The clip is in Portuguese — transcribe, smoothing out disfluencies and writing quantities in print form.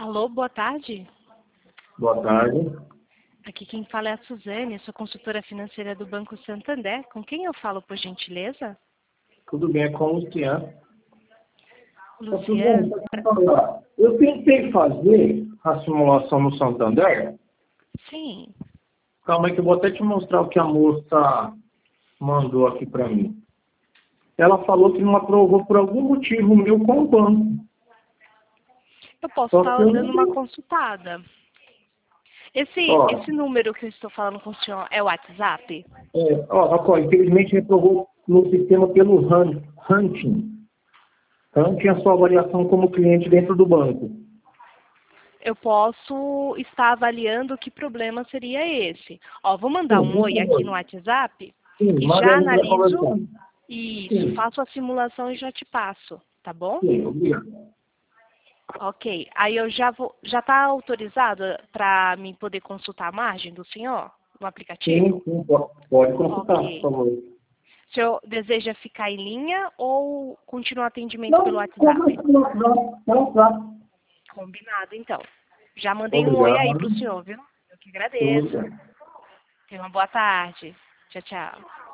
Alô, boa tarde. Boa tarde. Aqui quem fala é a Suzane, sou consultora financeira do Banco Santander. Com quem eu falo, por gentileza? Tudo bem, é com o Luciano. Luciano? Eu tentei fazer a simulação no Santander. Sim. Calma aí que eu vou até te mostrar o que a moça mandou aqui para mim. Ela falou que não aprovou por algum motivo meu com o banco. Eu posso Só estar que eu dando não uma sei. consultada. Ó, Esse número que eu estou falando com o senhor é o WhatsApp? infelizmente reprovou no sistema pelo Hunting. Hunting é a sua avaliação como cliente dentro do banco. Eu posso estar avaliando que problema seria esse. Ó, vou mandar Sim, um por oi aqui favor. no WhatsApp Sim, e manda já aí, a gente vai analiso conversando. isso, Sim, faço a simulação e já te passo, tá bom? sim, obrigado. Ok. Aí eu já está autorizado para mim poder consultar a margem do senhor no aplicativo? Sim, pode consultar, por Ok. favor. O senhor deseja ficar em linha ou continuar atendimento pelo Não, WhatsApp? não. Combinado, então. Já mandei um oi aí Obrigado. para o senhor, viu? Eu que Tudo agradeço. bem. Tenha uma boa tarde. Tchau, tchau.